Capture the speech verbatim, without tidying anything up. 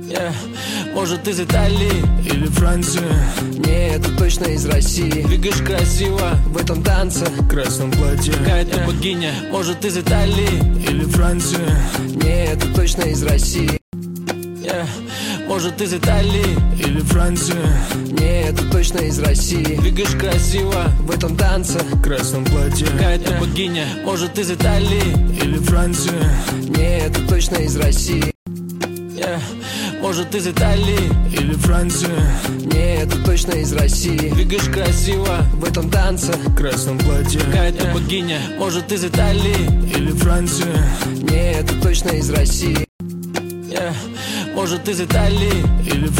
Yeah. Может, из Италии или Франции. Не, это точно из России. Двигаешь красиво в этом танце, в красном платье. какая-то yeah. богиня. Может, из Италии или Франции. Не, это точно из России. Yeah. Может, из Италии или Франции. Не, это точно из России. Двигаешь красиво в этом танце, в красном платье. какая-то yeah. богиня. Может, из Италии или Франции. Не, это точно из России. Yeah. Может, из Италии или Франции. Не, это точно из России. Двигаешь красиво в этом танце, в красном платье. какая-то yeah. богиня. Может, из Италии или Франции. Не, это точно из России. Yeah. Может, из Италии или